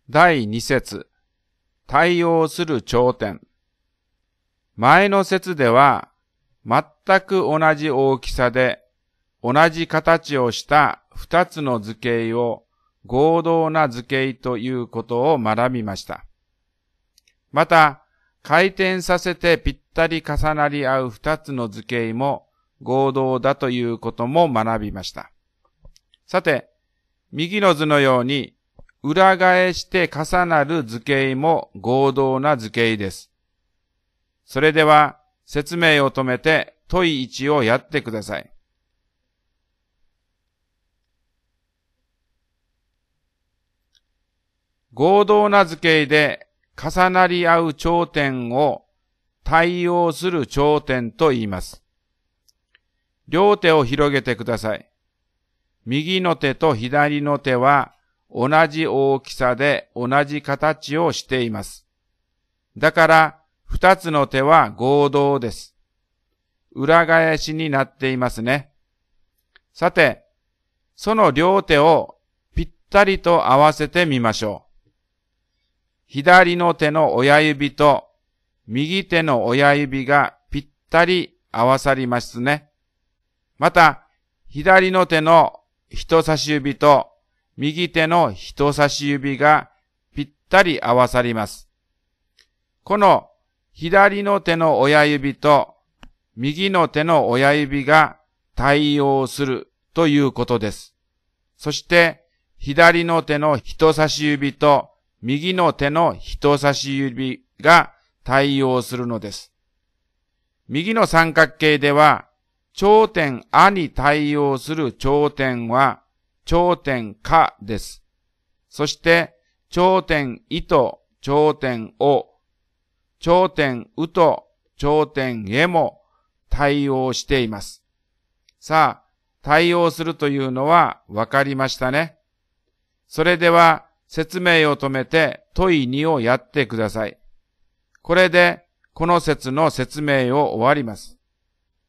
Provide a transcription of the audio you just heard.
第2節、対応する頂点。前の節では、全く同じ大きさで、同じ形をした2つの図形を合同な図形ということを学びました。また、回転させてぴったり重なり合う2つの図形も合同だということも学びました。さて、右の図のように、裏返して重なる図形も合同な図形です。それでは説明を止めて問い1をやってください。合同な図形で重なり合う頂点を対応する頂点と言います。両手を広げてください。右の手と左の手は同じ大きさで同じ形をしています。だから二つの手は合同です。裏返しになっていますね。さて、その両手をぴったりと合わせてみましょう。左の手の親指と右手の親指がぴったり合わさりますね。また、左の手の人差し指と右手の人差し指がぴったり合わさります。この左の手の親指と右の手の親指が対応するということです。そして左の手の人差し指と右の手の人差し指が対応するのです。右の三角形では頂点あに対応する頂点は頂点かです。そして頂点いと頂点お、頂点うと頂点へも対応しています。さあ、対応するというのは分かりましたね。それでは説明を止めて問い2をやってください。これでこの節の説明を終わります。